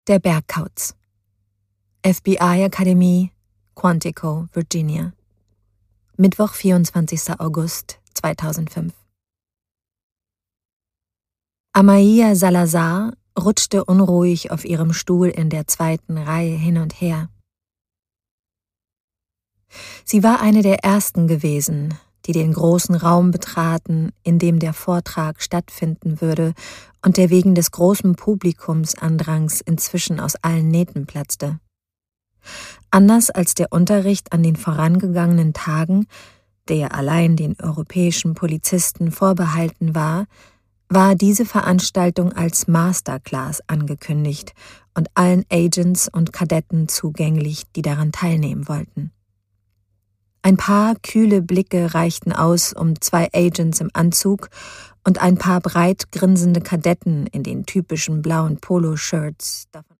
Der Bergkauz. FBI-Akademie, Quantico, Virginia. Mittwoch, 24. August 2005. Amaia Salazar rutschte unruhig auf ihrem Stuhl in der zweiten Reihe hin und her. Sie war eine der ersten gewesen, die den großen Raum betraten, in dem der Vortrag stattfinden würde und der wegen des großen Publikumsandrangs inzwischen aus allen Nähten platzte. Anders als der Unterricht an den vorangegangenen Tagen, der allein den europäischen Polizisten vorbehalten war, war diese Veranstaltung als Masterclass angekündigt und allen Agents und Kadetten zugänglich, die daran teilnehmen wollten. Ein paar kühle Blicke reichten aus, um 2 Agents im Anzug und ein paar breit grinsende Kadetten in den typischen blauen Poloshirts davon